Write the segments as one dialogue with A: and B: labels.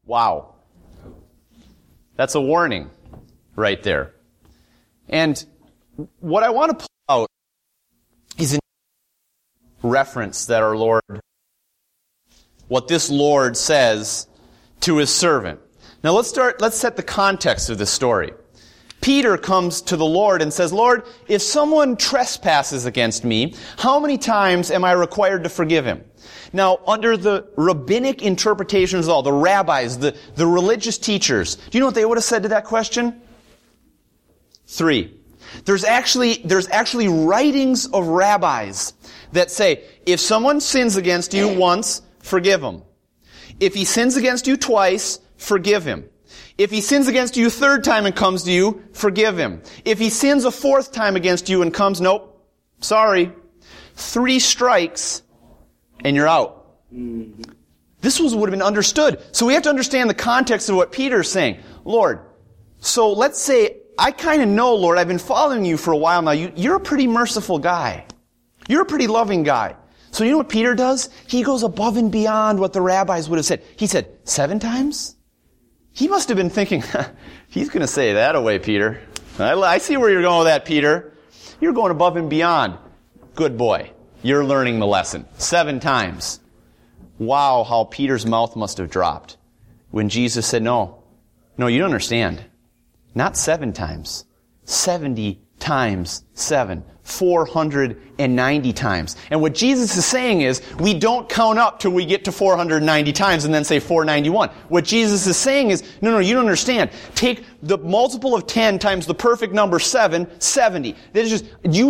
A: Wow. That's a warning right there. And what I want to pull out is a reference that our Lord, what this Lord says to his servant. Now let's set the context of this story. Peter comes to the Lord and says, Lord, if someone trespasses against me, how many times am I required to forgive him? Now, under the rabbinic interpretations of all, the rabbis, the religious teachers, do you know what they would have said to that question? 3. There's actually writings of rabbis that say, if someone sins against you once, forgive him. If he sins against you twice, forgive him. If he sins against you a third time and comes to you, forgive him. If he sins a fourth time against you and comes, nope, sorry. 3 strikes and you're out. This would have been understood. So we have to understand the context of what Peter's saying. Lord, so let's say, I kind of know, Lord, I've been following you for a while now. You're a pretty merciful guy. You're a pretty loving guy. So you know what Peter does? He goes above and beyond what the rabbis would have said. He said, 7 times? He must have been thinking, he's going to say that away, Peter. I see where you're going with that, Peter. You're going above and beyond. Good boy. You're learning the lesson. 7 times. Wow, how Peter's mouth must have dropped when Jesus said, no, you don't understand. Not 7 times. 70 times 7. 490 times. And what Jesus is saying is, we don't count up till we get to 490 times and then say 491. What Jesus is saying is, no, you don't understand. Take the multiple of 10 times the perfect number 7, 70. There's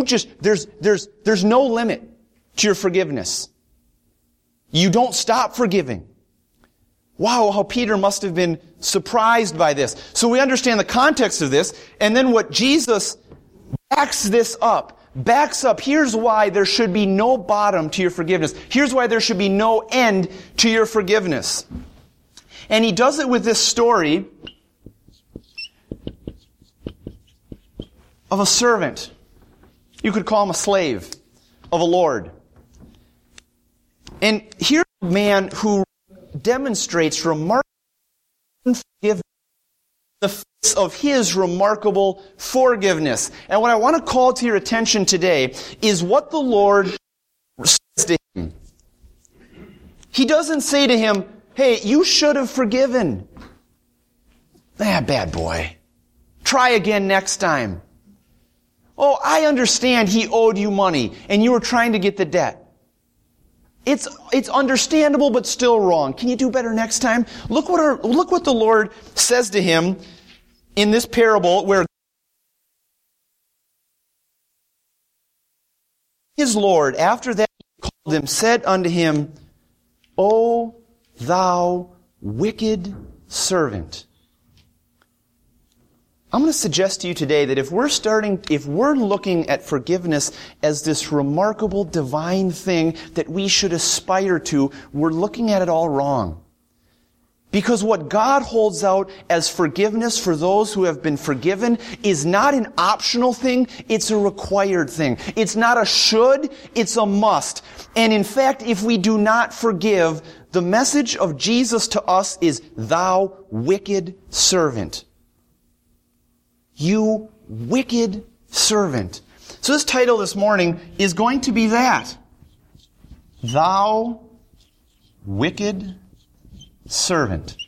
A: no limit to your forgiveness. You don't stop forgiving. Wow, how Peter must have been surprised by this. So we understand the context of this, and then what Jesus backs up. Here's why there should be no bottom to your forgiveness. Here's why there should be no end to your forgiveness. And he does it with this story of a servant. You could call him a slave of a Lord. And here's a man who demonstrates remarkable forgiveness, the face of his remarkable forgiveness. And what I want to call to your attention today is what the Lord says to him. He doesn't say to him, hey, you should have forgiven. Bad boy. Try again next time. Oh, I understand he owed you money and you were trying to get the debt. It's understandable, but still wrong. Can you do better next time? Look what the Lord says to him in this parable, where his Lord, after that he called him, said unto him, O thou wicked servant. I'm going to suggest to you today that if we're looking at forgiveness as this remarkable divine thing that we should aspire to, we're looking at it all wrong. Because what God holds out as forgiveness for those who have been forgiven is not an optional thing, it's a required thing. It's not a should, it's a must. And in fact, if we do not forgive, the message of Jesus to us is, thou wicked servant. You wicked servant. So this title this morning is going to be that. Thou wicked servant.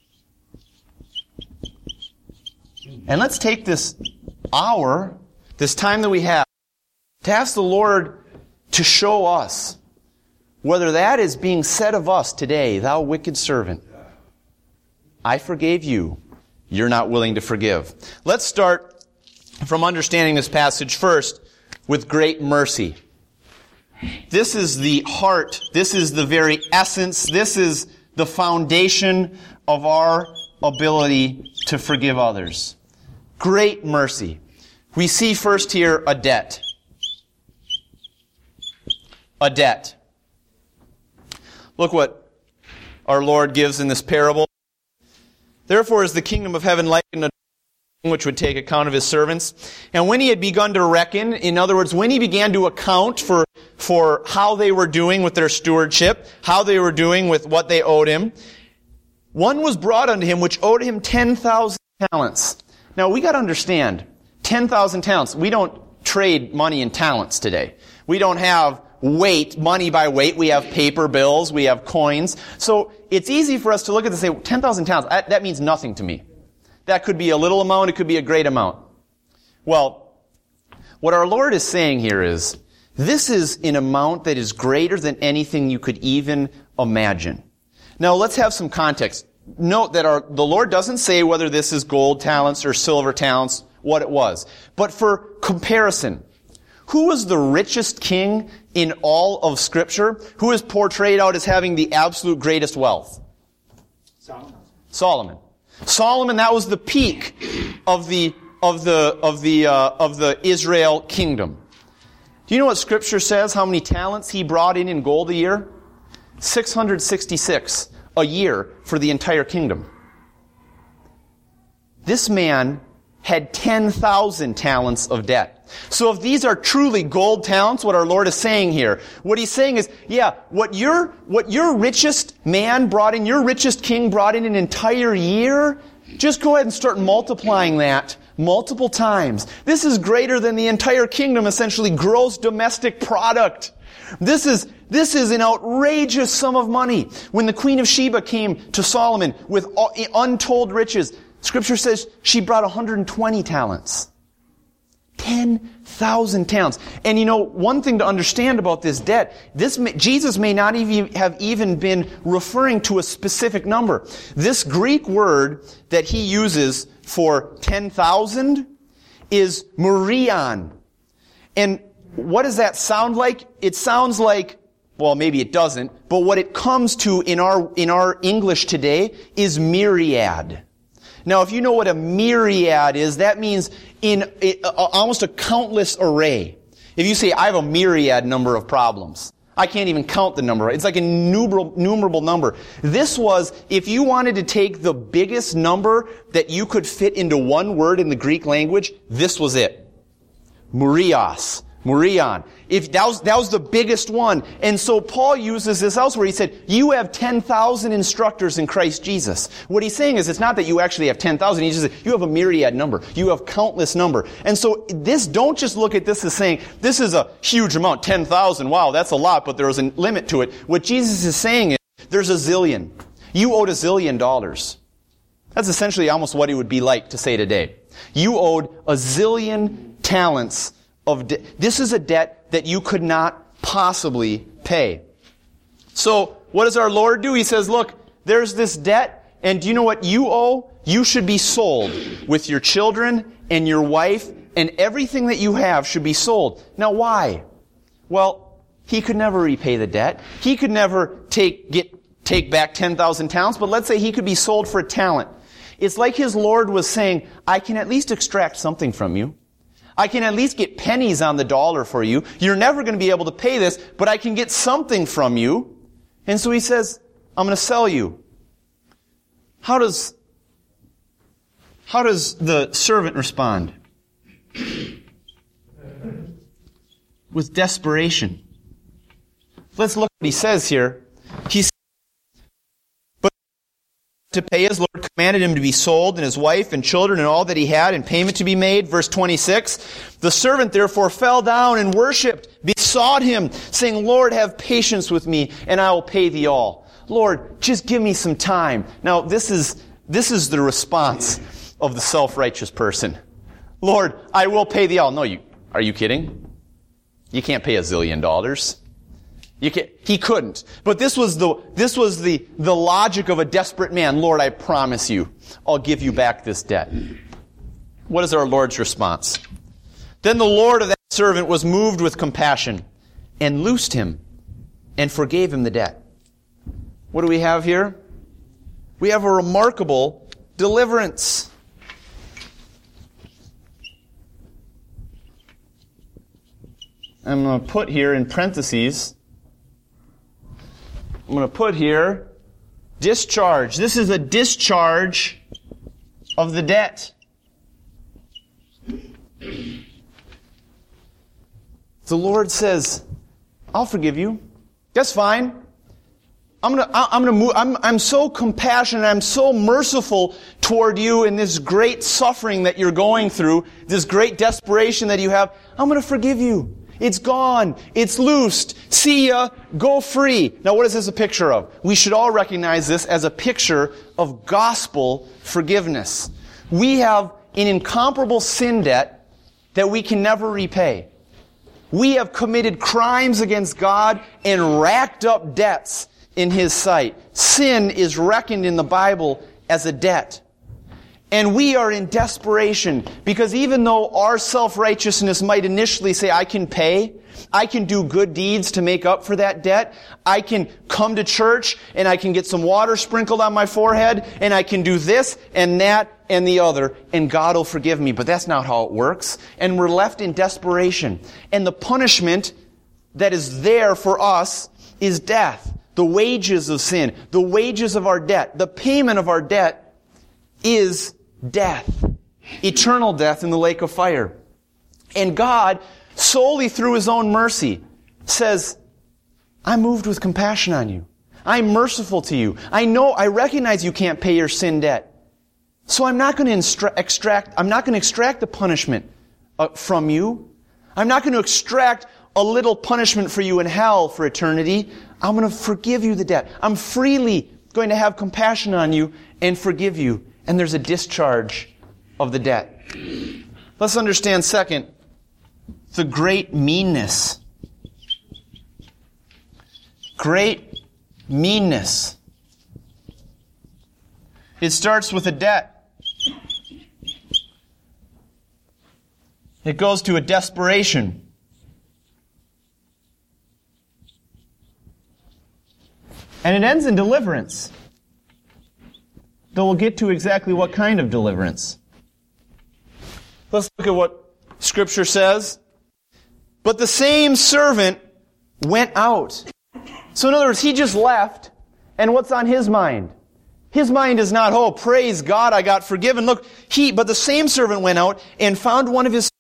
A: And let's take this hour, this time that we have, to ask the Lord to show us whether that is being said of us today, thou wicked servant. I forgave you. You're not willing to forgive. Let's start from understanding this passage first with great mercy. This is the heart, this is the very essence, this is the foundation of our ability to forgive others. Great mercy. We see first here a debt. A debt. Look what our Lord gives in this parable. Therefore is the kingdom of heaven likened unto which would take account of his servants. And when he had begun to reckon, in other words, when he began to account for how they were doing with their stewardship, how they were doing with what they owed him, One was brought unto him which owed him 10,000 talents. Now we got to understand, 10,000 talents. We don't trade money and talents today. We don't have money by weight. We have paper bills. We have coins. So it's easy for us to look at this and say, 10,000 talents, that means nothing to me. That could be a little amount. It could be a great amount. Well, what our Lord is saying here is, this is an amount that is greater than anything you could even imagine. Now, let's have some context. Note that the Lord doesn't say whether this is gold talents or silver talents, what it was. But for comparison, who was the richest king in all of Scripture? Who is portrayed out as having the absolute greatest wealth? Solomon. Solomon, that was the peak of the Israel kingdom. Do you know what Scripture says? How many talents he brought in gold a year? 666 a year for the entire kingdom. This man had 10,000 talents of debt. So if these are truly gold talents, what our Lord is saying here, what he's saying is, what your richest man brought in, your richest king brought in an entire year, just go ahead and start multiplying that multiple times. This is greater than the entire kingdom, essentially gross domestic product. This is an outrageous sum of money. When the Queen of Sheba came to Solomon with untold riches, Scripture says she brought 120 talents. 10,000 talents. And one thing to understand about this debt, Jesus may not have even been referring to a specific number. This Greek word that he uses for 10,000 is murion. And what does that sound like? It sounds like, well, maybe it doesn't, but what it comes to in our English today is myriad. Now, if you know what a myriad is, that means almost a countless array. If you say, I have a myriad number of problems, I can't even count the number. It's like a numerable number. This was, if you wanted to take the biggest number that you could fit into one word in the Greek language, this was it. Murion. If that was the biggest one. And so Paul uses this elsewhere. He said, you have 10,000 instructors in Christ Jesus. What he's saying is, it's not that you actually have 10,000. He just says, you have a myriad number. You have countless number. And so don't just look at this as saying, this is a huge amount, 10,000. Wow, that's a lot, but there is a limit to it. What Jesus is saying is, there's a zillion. You owed $1 zillion. That's essentially almost what it would be like to say today. You owed 1 zillion talents of debt. This is a debt that you could not possibly pay. So, what does our Lord do? He says, look, there's this debt, and do you know what you owe? You should be sold with your children and your wife, and everything that you have should be sold. Now, why? Well, he could never repay the debt. He could never take back 10,000 talents, but let's say he could be sold for a talent. It's like his Lord was saying, I can at least extract something from you. I can at least get pennies on the dollar for you. You're never going to be able to pay this, but I can get something from you. And so he says, I'm going to sell you. How does the servant respond? With desperation. Let's look what he says here. He says, but to pay his Lord commanded him to be sold, and his wife and children and all that he had, and payment to be made. Verse 26, the servant therefore fell down and worshipped, besought him, saying, Lord, have patience with me, and I will pay thee all. Lord, just give me some time. Now, this is the response of the self-righteous person. Lord, I will pay thee all. No, are you kidding? You can't pay $1 zillion. He couldn't. But this was the logic of a desperate man. Lord, I promise you, I'll give you back this debt. What is our Lord's response? Then the Lord of that servant was moved with compassion and loosed him and forgave him the debt. What do we have here? We have a remarkable deliverance. I'm going to put here in parentheses, I'm going to put here, discharge. This is a discharge of the debt. The Lord says, I'll forgive you. That's fine. I'm so compassionate, I'm so merciful toward you in this great suffering that you're going through, this great desperation that you have. I'm going to forgive you. It's gone. It's loosed. See ya. Go free. Now, what is this a picture of? We should all recognize this as a picture of gospel forgiveness. We have an incomparable sin debt that we can never repay. We have committed crimes against God and racked up debts in His sight. Sin is reckoned in the Bible as a debt. And we are in desperation because even though our self-righteousness might initially say, I can pay, I can do good deeds to make up for that debt, I can come to church and I can get some water sprinkled on my forehead and I can do this and that and the other and God will forgive me. But that's not how it works. And we're left in desperation. And the punishment that is there for us is death. The wages of sin, the wages of our debt, the payment of our debt is death. Eternal death in the lake of fire. And God, solely through His own mercy, says, I'm moved with compassion on you. I'm merciful to you. I recognize you can't pay your sin debt. So I'm not going to extract the punishment from you. I'm not going to extract a little punishment for you in hell for eternity. I'm going to forgive you the debt. I'm freely going to have compassion on you and forgive you. And there's a discharge of the debt. Let's understand, second, the great meanness. Great meanness. It starts with a debt. It goes to a desperation. And it ends in deliverance. Though we'll get to exactly what kind of deliverance. Let's look at what Scripture says. But the same servant went out. So in other words, he just left, and what's on his mind? His mind is not, oh, praise God, I got forgiven. Look, but the same servant went out and found one of his.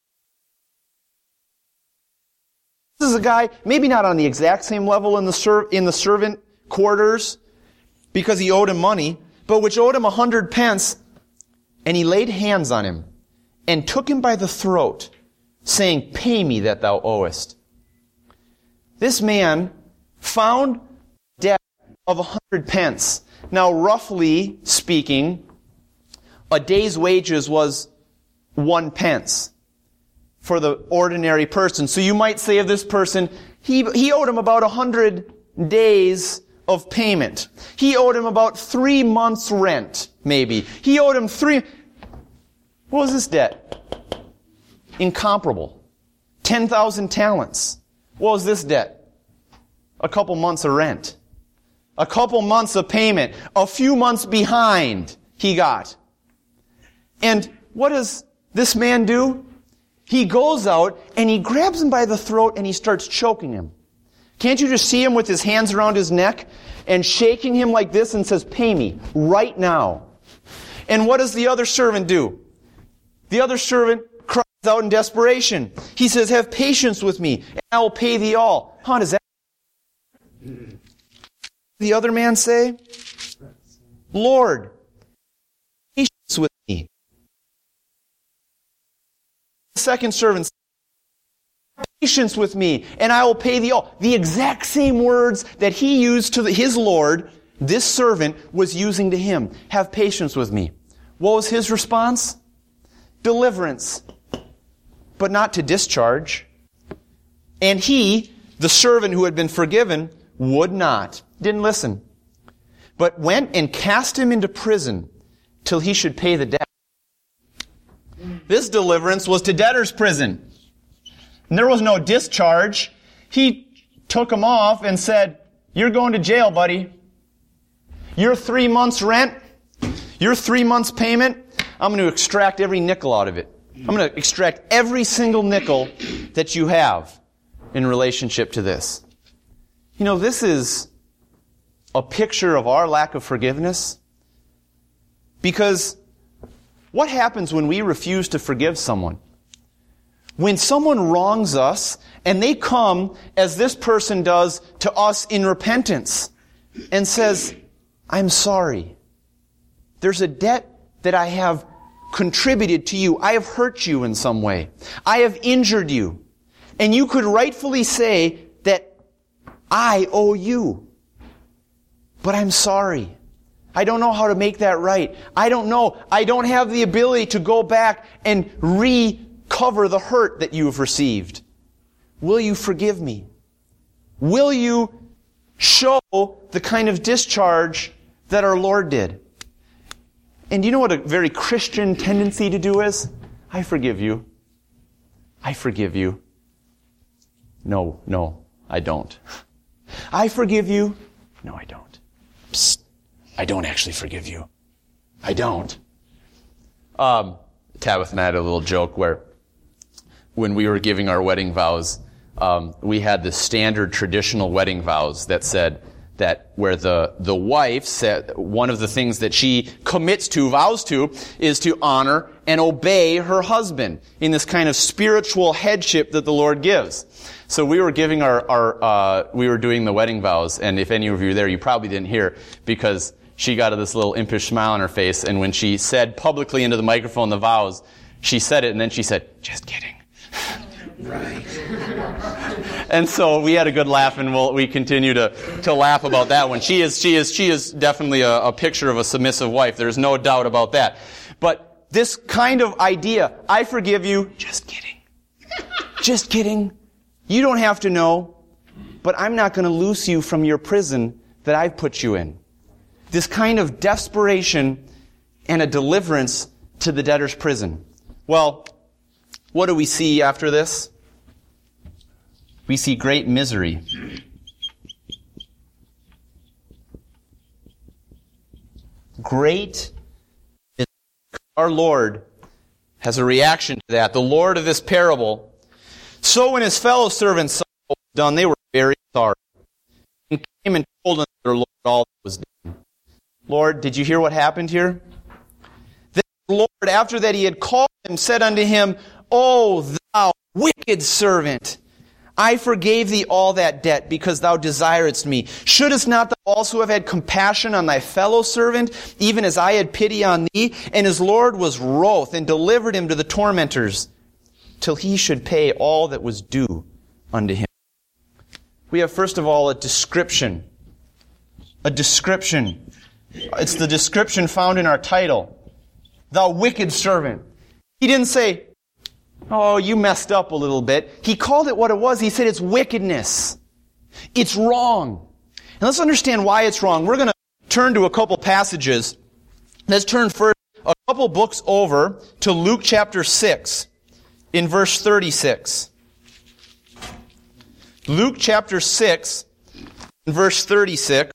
A: This is a guy, maybe not on the exact same level in the servant quarters, because he owed him money, but which owed him 100 pence, and he laid hands on him, and took him by the throat, saying, pay me that thou owest. This man found debt of 100 pence. Now, roughly speaking, a day's wages was 1 pence for the ordinary person. So you might say of this person, he owed him about 100 days of payment. He owed him about 3 months' rent, maybe. He owed him what was this debt? Incomparable. 10,000 talents. What was this debt? A couple months of rent. A couple months of payment. A few months behind he got. And what does this man do? He goes out and he grabs him by the throat and he starts choking him. Can't you just see him with his hands around his neck and shaking him like this and says, pay me right now. And what does the other servant do? The other servant cries out in desperation. He says, have patience with me and I will pay thee all. How does that? The other man say, Lord, patience with me. The second servant says, patience with me, and I will pay thee all. The exact same words that he used to his Lord, this servant was using to him. Have patience with me. What was his response? Deliverance, but not to discharge. And he, the servant who had been forgiven, would not. Didn't listen. But went and cast him into prison till he should pay the debt. This deliverance was to debtor's prison. And there was no discharge. He took him off and said, you're going to jail, buddy. Your 3 months rent, your 3 months payment, I'm going to extract every nickel out of it. I'm going to extract every single nickel that you have in relationship to this. You know, this is a picture of our lack of forgiveness. Because what happens when we refuse to forgive someone? When someone wrongs us and they come, as this person does, to us in repentance, and says, I'm sorry. There's a debt that I have contributed to you. I have hurt you in some way. I have injured you. And you could rightfully say that I owe you. But I'm sorry. I don't know how to make that right. I don't know. I don't have the ability to go back and recover the hurt that you have received. Will you forgive me? Will you show the kind of discharge that our Lord did? And you know what a very Christian tendency to do is? I forgive you. I forgive you. No, I don't. I forgive you. No, I don't. Psst. I don't actually forgive you. I don't. Tabitha and I had a little joke where when we were giving our wedding vows, we had the standard traditional wedding vows that said that where the wife said one of the things that she commits to, vows to, is to honor and obey her husband in this kind of spiritual headship that the Lord gives. So we were giving we were doing the wedding vows, and if any of you were there, you probably didn't hear, because she got this little impish smile on her face, and when she said publicly into the microphone the vows, she said it, and then she said, "Just kidding." Right. And so we had a good laugh, and we continue to laugh about that one. She is definitely a picture of a submissive wife. There's no doubt about that. But this kind of idea, I forgive you, just kidding. Just kidding. You don't have to know, but I'm not going to loose you from your prison that I've put you in. This kind of desperation and a deliverance to the debtor's prison. Well, what do we see after this? We see great misery. Great misery. Our Lord has a reaction to that. The Lord of this parable. So when his fellow servants saw what was done, they were very sorry, and came and told their Lord all that was done. Lord, did you hear what happened here? Then the Lord, after that he had called him, said unto him, O thou wicked servant, I forgave thee all that debt, because thou desiredst me. Shouldest not thou also have had compassion on thy fellow servant, even as I had pity on thee? And his Lord was wroth, and delivered him to the tormentors, till he should pay all that was due unto him. We have, first of all, a description. A description. It's the description found in our title. Thou wicked servant. He didn't say, oh, you messed up a little bit. He called it what it was. He said it's wickedness. It's wrong. And let's understand why it's wrong. We're going to turn to a couple passages. Let's turn first a couple books over to Luke chapter 6 in verse 36. Luke chapter 6 in verse 36.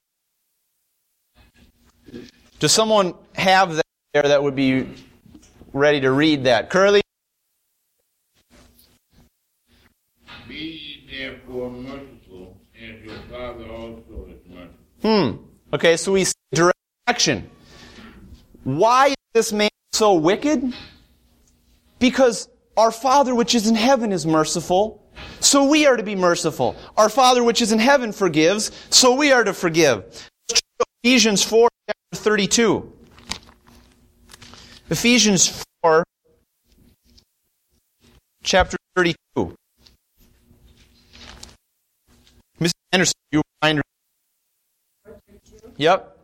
A: Does someone have that there that would be ready to read that? Curly?
B: Be ye therefore merciful, as your Father also is merciful.
A: Okay, so we see direct action. Why is this man so wicked? Because our Father which is in heaven is merciful, so we are to be merciful. Our Father which is in heaven forgives, so we are to forgive. Ephesians 4, chapter 32. Ephesians 4, chapter 32. Mr. Anderson, you mind? Yep.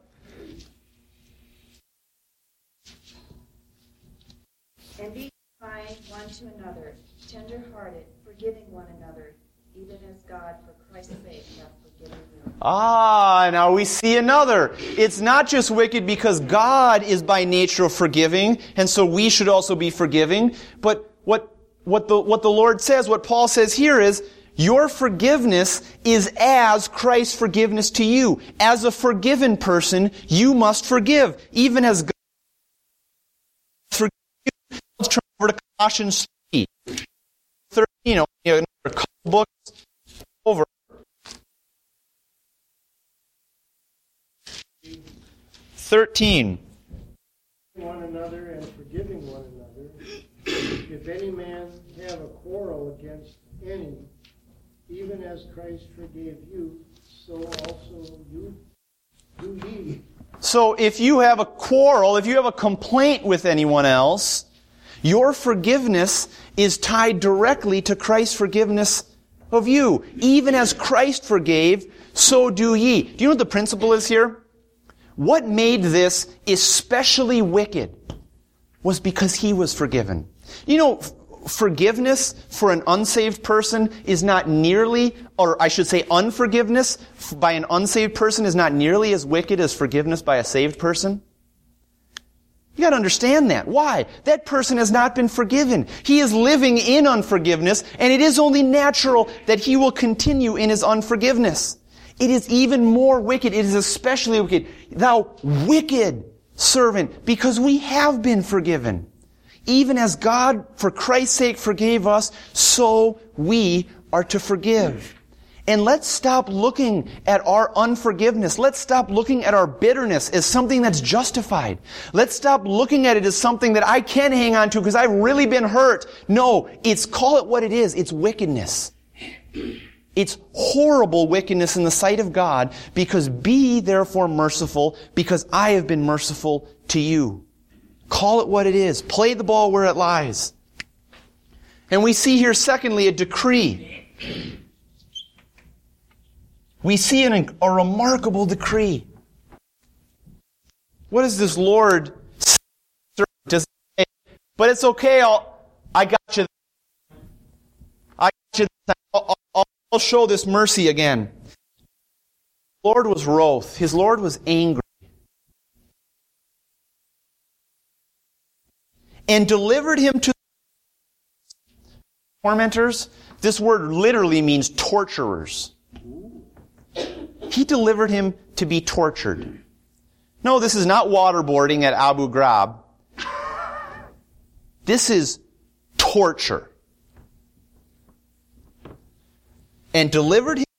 C: And be kind one to another, tender-hearted, forgiving one another, even as God, for Christ's sake, hath forgiven you.
A: Now we see another. It's not just wicked because God is by nature forgiving, and so we should also be forgiving. But what the Lord says, what Paul says here is, your forgiveness is as Christ's forgiveness to you. As a forgiven person, you must forgive, even as God forgives you. Let's turn over to Colossians 3. 13, a couple books over. 13.
D: One another and forgiving one another. If any man have a quarrel against any, even as Christ forgave you, so also you do ye.
A: So if you have a quarrel, if you have a complaint with anyone else, your forgiveness is tied directly to Christ's forgiveness of you. Even as Christ forgave, so do ye. Do you know what the principle is here? What made this especially wicked was because he was forgiven. You know, forgiveness for an unsaved person is not nearly, or I should say unforgiveness by an unsaved person is not nearly as wicked as forgiveness by a saved person. You got to understand that. Why? That person has not been forgiven. He is living in unforgiveness, and it is only natural that he will continue in his unforgiveness. It is even more wicked. It is especially wicked. Thou wicked servant, because we have been forgiven. Even as God, for Christ's sake, forgave us, so we are to forgive. And let's stop looking at our unforgiveness. Let's stop looking at our bitterness as something that's justified. Let's stop looking at it as something that I can hang on to because I've really been hurt. No, call it what it is. It's wickedness. It's horrible wickedness in the sight of God, because be ye therefore merciful, because I have been merciful to you. Call it what it is. Play the ball where it lies. And we see here, secondly, a decree. We see a remarkable decree. What does this Lord say? But it's okay, I got you. I got you. I'll show this mercy again. The Lord was wroth. His Lord was angry. And delivered him to tormentors. This word literally means torturers. He delivered him to be tortured. No, this is not waterboarding at Abu Ghraib. This is torture. And delivered him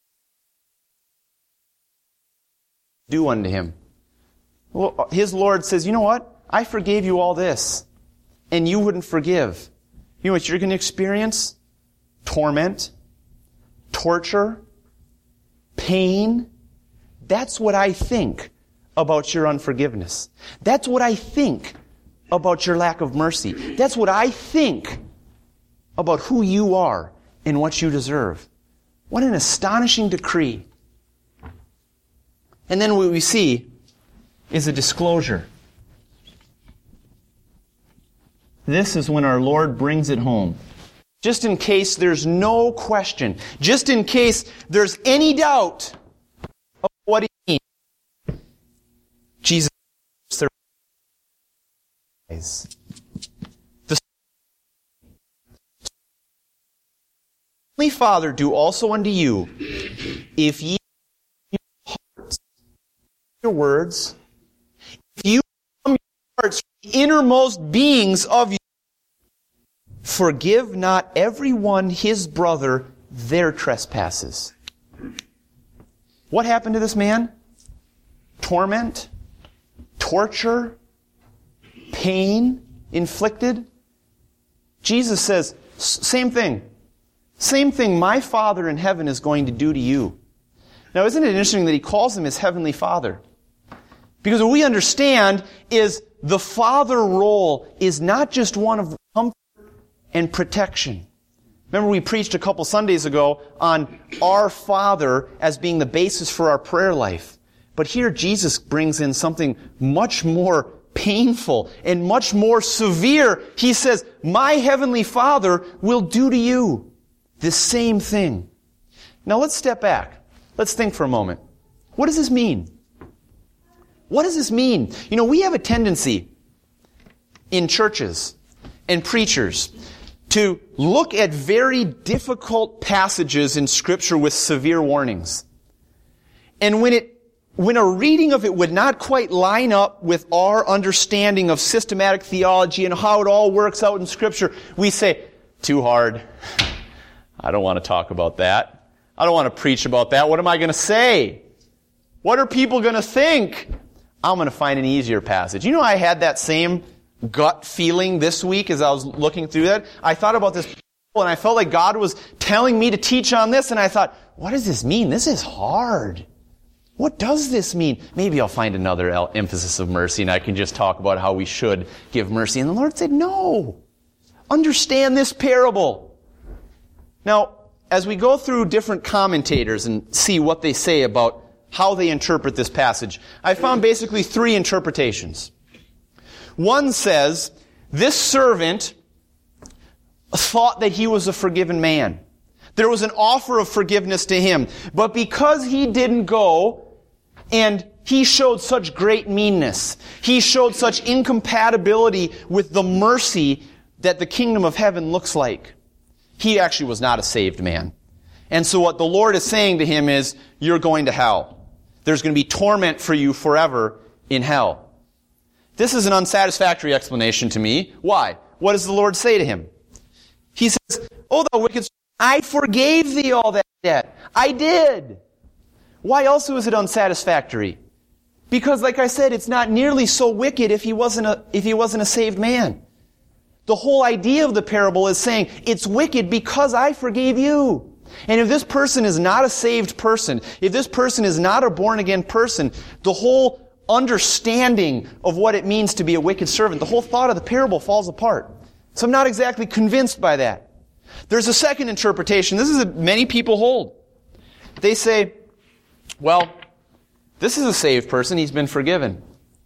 A: do unto him. Well, his Lord says, you know what? I forgave you all this. And you wouldn't forgive. You know what you're going to experience? Torment, torture, pain. That's what I think about your unforgiveness. That's what I think about your lack of mercy. That's what I think about who you are and what you deserve. What an astonishing decree. And then what we see is a disclosure. This is when our Lord brings it home. Just in case there's no question, just in case there's any doubt of what he means, Jesus their eyes. The Heavenly Father do also unto you, if ye hearts, your words, if you from your hearts, from the innermost beings of you, forgive not every one his brother their trespasses. What happened to this man? Torment, torture, pain inflicted. Jesus says, same thing. Same thing my Father in heaven is going to do to you. Now, isn't it interesting that he calls him his heavenly Father? Because what we understand is the father role is not just one of comfort and protection. Remember, we preached a couple Sundays ago on our Father as being the basis for our prayer life. But here Jesus brings in something much more painful and much more severe. He says, my heavenly Father will do to you the same thing. Now let's step back. Let's think for a moment. What does this mean? What does this mean? You know, we have a tendency in churches and preachers to look at very difficult passages in Scripture with severe warnings. And when a reading of it would not quite line up with our understanding of systematic theology and how it all works out in Scripture, we say, too hard. I don't want to talk about that. I don't want to preach about that. What am I going to say? What are people going to think? I'm going to find an easier passage. You know, I had that same gut feeling this week as I was looking through that. I thought about this and I felt like God was telling me to teach on this, and I thought, what does this mean? This is hard. What does this mean? Maybe I'll find another emphasis of mercy and I can just talk about how we should give mercy. And the Lord said, no. Understand this parable. Now, as we go through different commentators and see what they say about how they interpret this passage, I found basically three interpretations. One says, this servant thought that he was a forgiven man. There was an offer of forgiveness to him. But because he didn't go, and he showed such great meanness, he showed such incompatibility with the mercy that the kingdom of heaven looks like, he actually was not a saved man. And so what the Lord is saying to him is, you're going to hell. There's going to be torment for you forever in hell. This is an unsatisfactory explanation to me. Why? What does the Lord say to him? He says, "O thou wicked servant, I forgave thee all that debt." I did. Why also is it unsatisfactory? Because, like I said, it's not nearly so wicked if he wasn't a saved man. The whole idea of the parable is saying, it's wicked because I forgave you. And if this person is not a saved person, if this person is not a born-again person, the whole understanding of what it means to be a wicked servant, the whole thought of the parable falls apart. So I'm not exactly convinced by that. There's a second interpretation. This is what many people hold. They say, well, this is a saved person. He's been forgiven.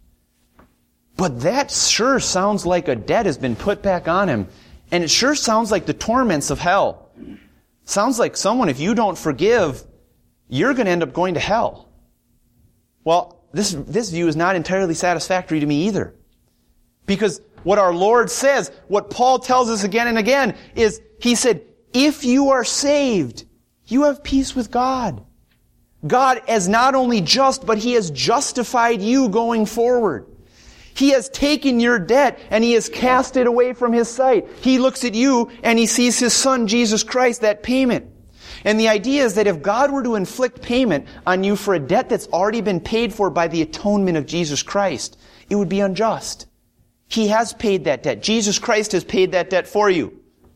A: But that sure sounds like a debt has been put back on him. And it sure sounds like the torments of hell. Sounds like someone, if you don't forgive, you're going to end up going to hell. Well, this view is not entirely satisfactory to me either. Because what our Lord says, what Paul tells us again and again, is, he said, if you are saved, you have peace with God. God is not only just, but He has justified you going forward. He has taken your debt and He has cast it away from His sight. He looks at you and He sees His Son, Jesus Christ, that payment. And the idea is that if God were to inflict payment on you for a debt that's already been paid for by the atonement of Jesus Christ, it would be unjust. He has paid that debt. Jesus Christ has paid that debt for you.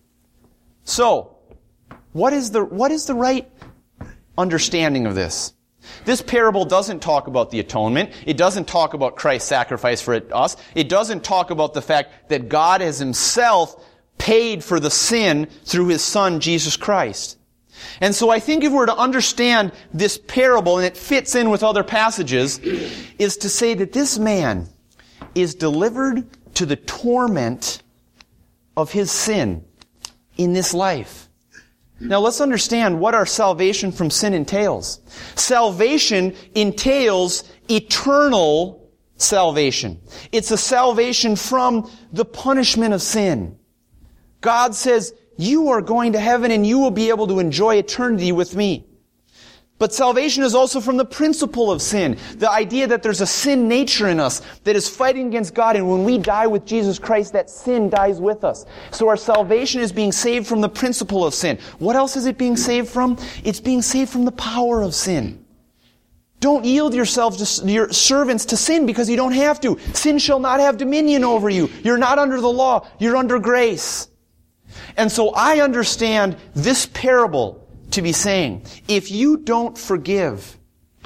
A: So, what is the right understanding of this? This parable doesn't talk about the atonement. It doesn't talk about Christ's sacrifice for us. It doesn't talk about the fact that God has Himself paid for the sin through His Son, Jesus Christ. And so I think if we're to understand this parable, and it fits in with other passages, is to say that this man is delivered to the torment of his sin in this life. Now let's understand what our salvation from sin entails. Salvation entails eternal salvation. It's a salvation from the punishment of sin. God says, you are going to heaven and you will be able to enjoy eternity with me. But salvation is also from the principle of sin. The idea that there's a sin nature in us that is fighting against God, and when we die with Jesus Christ, that sin dies with us. So our salvation is being saved from the principle of sin. What else is it being saved from? It's being saved from the power of sin. Don't yield yourselves to your servants to sin because you don't have to. Sin shall not have dominion over you. You're not under the law. You're under grace. And so I understand this parable to be saying, if you don't forgive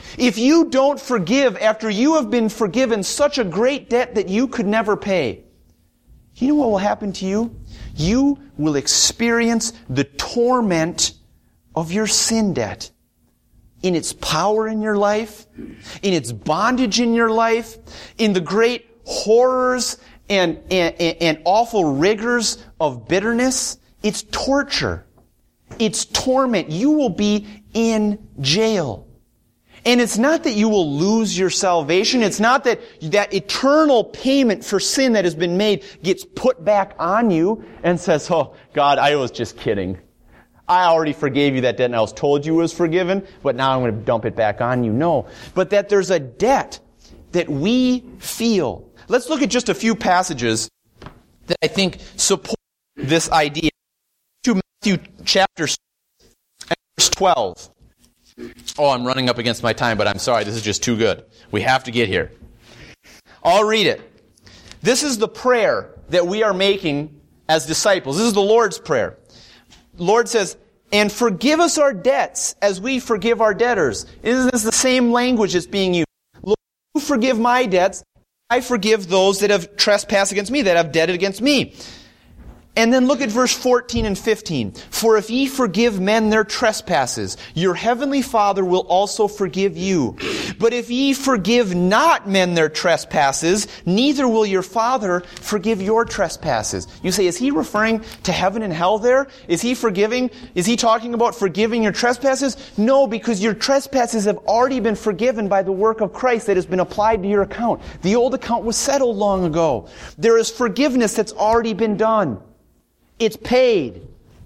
A: after you have been forgiven such a great debt that you could never pay, you know what will happen to you? You will experience the torment of your sin debt in its power in your life, in its bondage in your life, in the great horrors and awful rigors of bitterness. It's torture. It's torment. You will be in jail. And it's not that you will lose your salvation. It's not that that eternal payment for sin that has been made gets put back on you and says, oh, God, I was just kidding. I already forgave you that debt and I was told you was forgiven, but now I'm going to dump it back on you. No. But that there's a debt that we feel. Let's look at just a few passages that I think support this idea. Matthew chapter 6 and verse 12. Oh, I'm running up against my time, but I'm sorry, this is just too good. We have to get here. I'll read it. This is the prayer that we are making as disciples. This is the Lord's Prayer. The Lord says, And forgive us our debts as we forgive our debtors. Isn't this the same language that's being used? Lord, you forgive my debts. I forgive those that have trespassed against me, that have debted against me. And then look at verse 14 and 15. For if ye forgive men their trespasses, your heavenly Father will also forgive you. But if ye forgive not men their trespasses, neither will your Father forgive your trespasses. You say, is he referring to heaven and hell there? Is he talking about forgiving your trespasses? No, because your trespasses have already been forgiven by the work of Christ that has been applied to your account. The old account was settled long ago. There is forgiveness that's already been done. It's paid.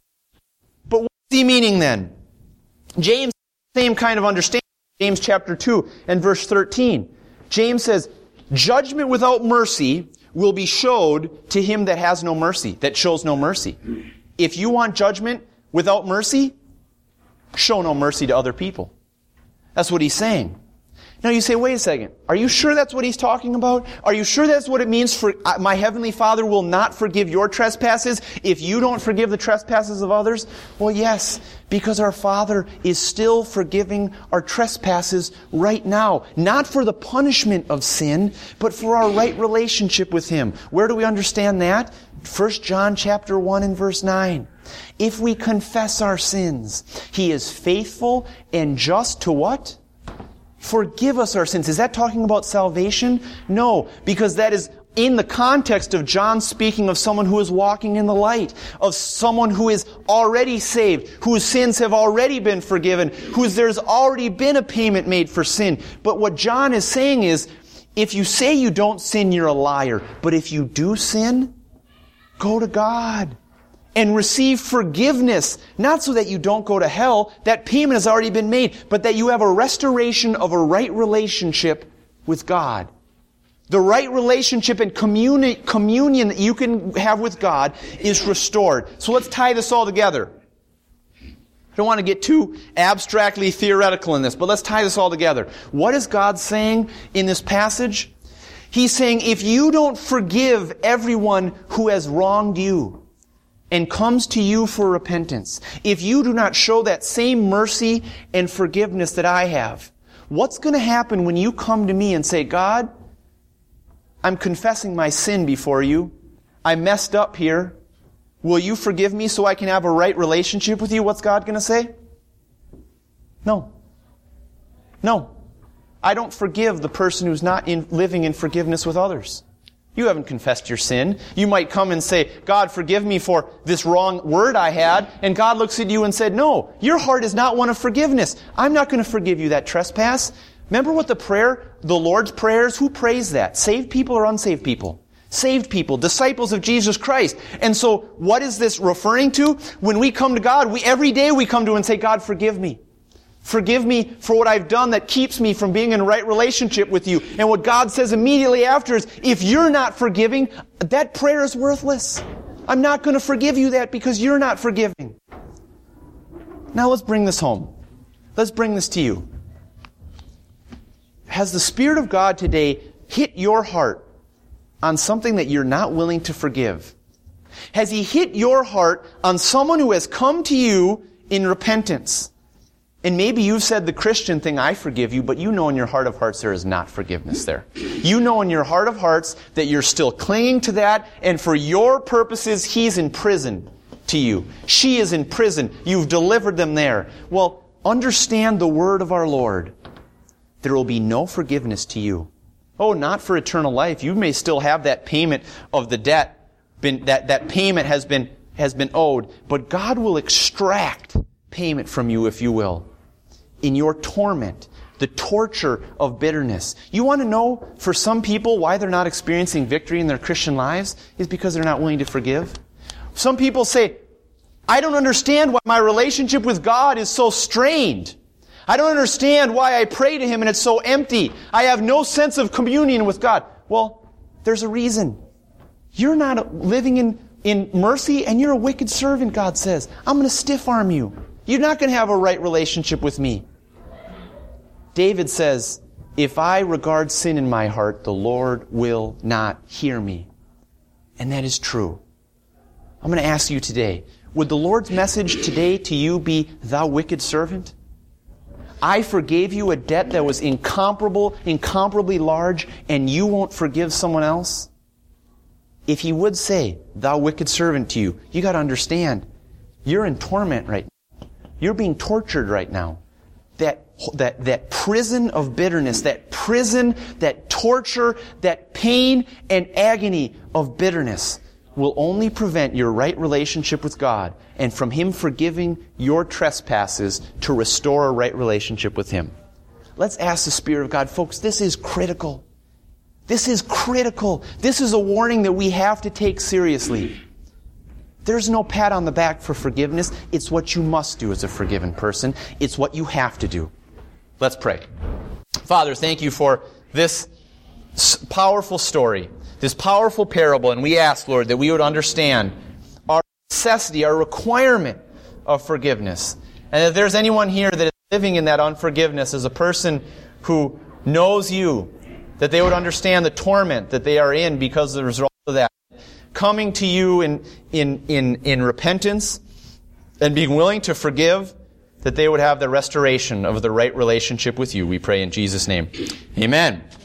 A: But what's he meaning then? James, same kind of understanding. James chapter 2 and verse 13. James says, judgment without mercy will be showed to him that has no mercy, that shows no mercy. If you want judgment without mercy, show no mercy to other people. That's what he's saying. Now you say, wait a second. Are you sure that's what he's talking about? Are you sure that's what it means for my heavenly Father will not forgive your trespasses if you don't forgive the trespasses of others? Well, yes, because our Father is still forgiving our trespasses right now. Not for the punishment of sin, but for our right relationship with Him. Where do we understand that? 1 John chapter 1 and verse 9. If we confess our sins, He is faithful and just to what? Forgive us our sins. Is that talking about salvation? No, because that is in the context of John speaking of someone who is walking in the light, of someone who is already saved, whose sins have already been forgiven, there's already been a payment made for sin. But what John is saying is, if you say you don't sin, you're a liar. But if you do sin, go to God and receive forgiveness, not so that you don't go to hell, that payment has already been made, but that you have a restoration of a right relationship with God. The right relationship and communion that you can have with God is restored. So let's tie this all together. I don't want to get too abstractly theoretical in this, but let's tie this all together. What is God saying in this passage? He's saying, if you don't forgive everyone who has wronged you, and comes to you for repentance, if you do not show that same mercy and forgiveness that I have, what's going to happen when you come to me and say, God, I'm confessing my sin before you. I messed up here. Will you forgive me so I can have a right relationship with you? What's God going to say? No. No. I don't forgive the person who's not living in forgiveness with others. You haven't confessed your sin. You might come and say, God, forgive me for this wrong word I had. And God looks at you and said, no, your heart is not one of forgiveness. I'm not going to forgive you that trespass. Remember what the Lord's Prayers, who prays that? Saved people or unsaved people? Saved people, disciples of Jesus Christ. And so, what is this referring to? When we come to God, every day we come to Him and say, God, forgive me. Forgive me for what I've done that keeps me from being in a right relationship with you. And what God says immediately after is, if you're not forgiving, that prayer is worthless. I'm not going to forgive you that because you're not forgiving. Now let's bring this home. Let's bring this to you. Has the Spirit of God today hit your heart on something that you're not willing to forgive? Has He hit your heart on someone who has come to you in repentance? And maybe you've said the Christian thing, I forgive you, but you know in your heart of hearts there is not forgiveness there. You know in your heart of hearts that you're still clinging to that, and for your purposes, He's in prison to you. She is in prison. You've delivered them there. Well, understand the word of our Lord. There will be no forgiveness to you. Oh, not for eternal life. You may still have that payment of the debt. That payment has been owed. But God will extract payment from you, if you will, in your torment, the torture of bitterness. You want to know, for some people, why they're not experiencing victory in their Christian lives? Is because they're not willing to forgive. Some people say, I don't understand why my relationship with God is so strained. I don't understand why I pray to Him and it's so empty. I have no sense of communion with God. Well, there's a reason. You're not living in mercy, and you're a wicked servant, God says. I'm going to stiff-arm you. You're not going to have a right relationship with me. David says, if I regard sin in my heart, the Lord will not hear me. And that is true. I'm going to ask you today, would the Lord's message today to you be, thou wicked servant? I forgave you a debt that was incomparably large, and you won't forgive someone else? If He would say, thou wicked servant to you, you got to understand, you're in torment right now. You're being tortured right now. That prison of bitterness, that prison, that torture, that pain and agony of bitterness will only prevent your right relationship with God and from Him forgiving your trespasses to restore a right relationship with Him. Let's ask the Spirit of God. Folks, this is critical. This is critical. This is a warning that we have to take seriously. There's no pat on the back for forgiveness. It's what you must do as a forgiven person. It's what you have to do. Let's pray. Father, thank you for this powerful story, this powerful parable, and we ask, Lord, that we would understand our necessity, our requirement of forgiveness. And if there's anyone here that is living in that unforgiveness as a person who knows you, that they would understand the torment that they are in because of the result of that. Coming to you in repentance and being willing to forgive, that they would have the restoration of the right relationship with you. We pray in Jesus' name. Amen.